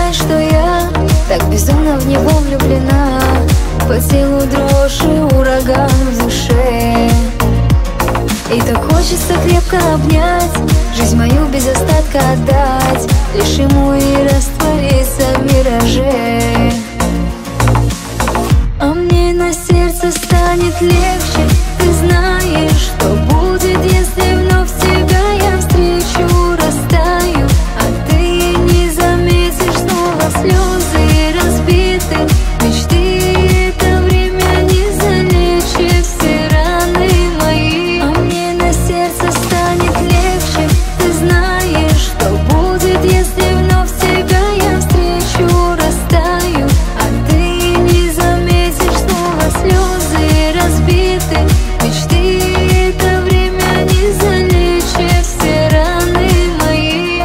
знаешь, что я так безумно в него влюблена. По телу дрожь и ураган в душе. И так хочется крепко обнять, жизнь мою без остатка отдать, лишь ему и раствориться в мираже. А мне на сердце станет легче. Ты знаешь, что будет, если вновь тебя я встречу. Растаю, а ты не заметишь. Снова слезы разбиты мечты. Это время не залечит все раны мои. А мне на сердце станет легче. Ты знаешь, что будет, если вновь тебя я встречу. Растаю, а ты не заметишь. Снова слезы разбиты мечты. Это время не залечит все раны мои.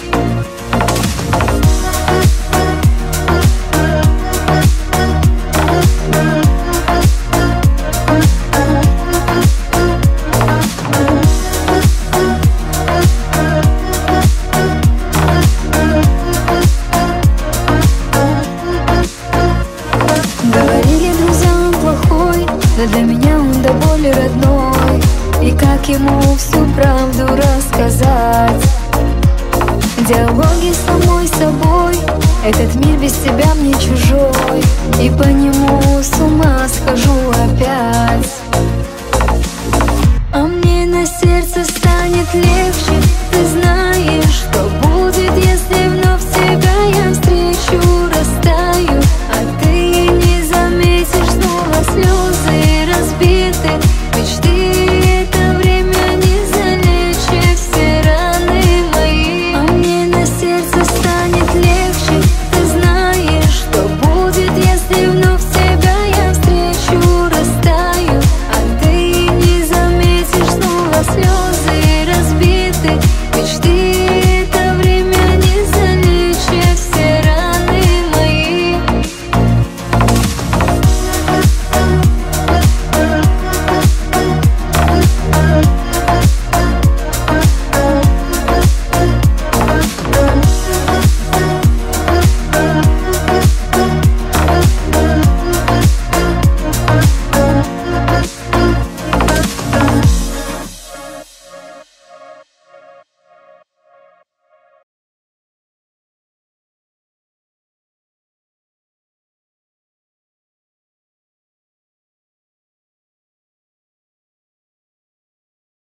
Говорили друзья, он плохой, но для меня он до боли родной. И как ему всю правду рассказать? Диалоги с самой собой. Этот мир без тебя мне чужой, и по нему с ума схожу опять. А мне на сердце станет легче.